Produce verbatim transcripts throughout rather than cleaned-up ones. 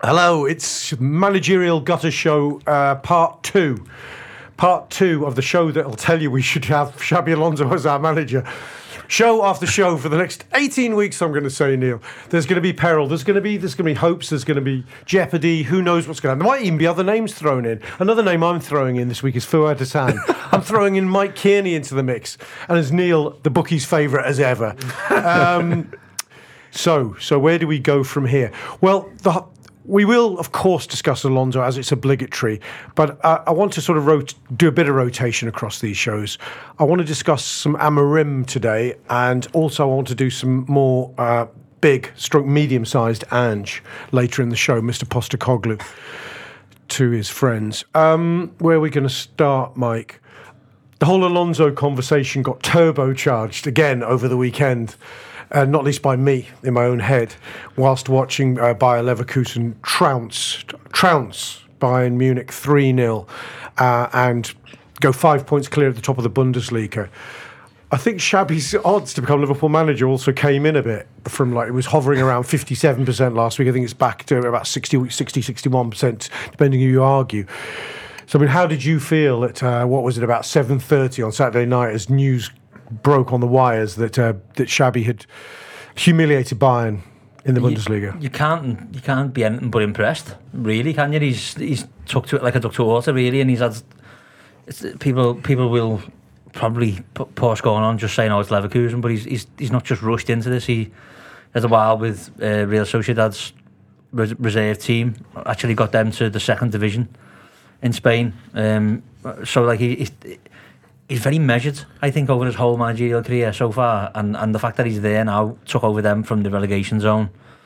Hello, it's Managerial Gutter Show, uh, part two. Part two of the show that'll tell you we should have Xabi Alonso as our manager. Show after show for the next eighteen weeks, I'm going to say, Neil. There's going to be peril, there's going to be there's going to be hopes, there's going to be jeopardy, who knows what's going to happen. There might even be other names thrown in. Another name I'm throwing in this week is Fuad Hassan. I'm throwing in Mike Kearney into the mix. And as Neil, the bookie's favourite as ever. Um, so, so where do we go from here? Well, the... We will, of course, discuss Alonso as it's obligatory, but uh, I want to sort of rot- do a bit of rotation across these shows. I want to discuss some Amorim today, and also I want to do some more uh, big, stroke medium-sized Ange later in the show, Mister Postecoglou, to his friends. Um, where are we going to start, Mike? The whole Alonso conversation got turbocharged again over the weekend. Uh, not least by me, in my own head, whilst watching uh, Bayer Leverkusen trounce, trounce Bayern Munich three nil uh, and go five points clear at the top of the Bundesliga. I think Xabi's odds to become Liverpool manager also came in a bit from, like, it was hovering around fifty-seven percent last week. I think it's back to about sixty, sixty, sixty-one percent, depending who you argue. So, I mean, how did you feel at, uh, what was it, about seven thirty on Saturday night as news broke on the wires that uh, that Xabi had humiliated Bayern in the you, Bundesliga? You can't you can't be anything but impressed, really, can you? He's he's took to it like a duck to water, really, and he's had it's, people people will probably put Porsche going on just saying, oh, it's Leverkusen, but he's he's he's not just rushed into this. He had a while with uh, Real Sociedad's res- reserve team, actually got them to the second division in Spain. Um, so like he. he He's very measured, I think, over his whole managerial career so far, and, and the fact that he's there now, took over them from the relegation zone,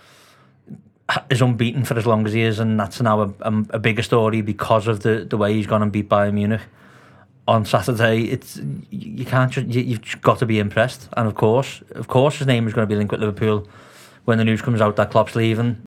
is unbeaten for as long as he is, and that's now a, a, a bigger story because of the, the way he's gone and beat Bayern Munich on Saturday. It's you can't just, you, you've got to be impressed, and of course, of course, his name is going to be linked with Liverpool when the news comes out that Klopp's leaving.